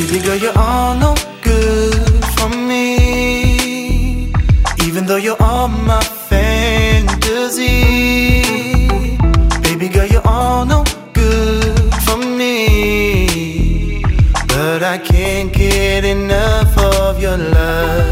Baby girl, you're all no good for me, even though you're all my fantasy. Baby girl, you're all no good for me, but I can't get enough of your love.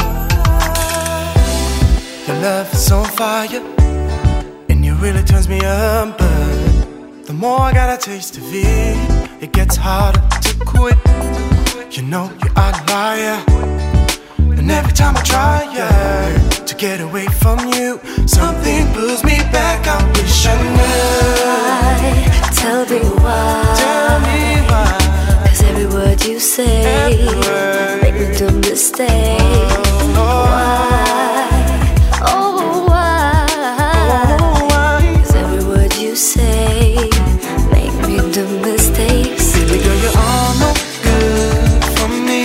Your love is on fire, and it really turns me up. But the more I gotta taste of it gets harder to quit. You know you're a liar, and every time I try to get away from you, something pulls me back. I wish I knew. Tell me why. Tell me why. 'Cause every word you say make me do mistakes. Why? Oh, why? 'Cause every word you say make me do mistakes. Baby girl, you're all no good for me,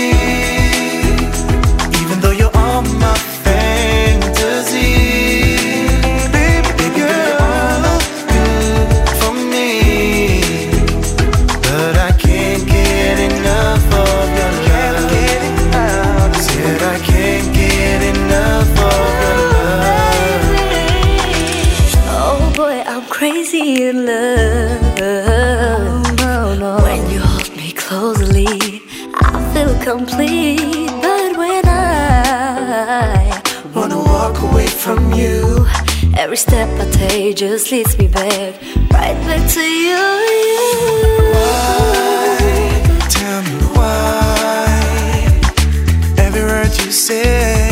even though you're all my fantasy. Baby girl, you're all no good for me, but I can't get enough of your love. Said I can't get enough of your love. Oh boy, I'm crazy in love. When you hold me closely, I feel complete. But when I Wanna walk away from you, every step I take just leads me back, right back to you. why? Tell me why. Every word you say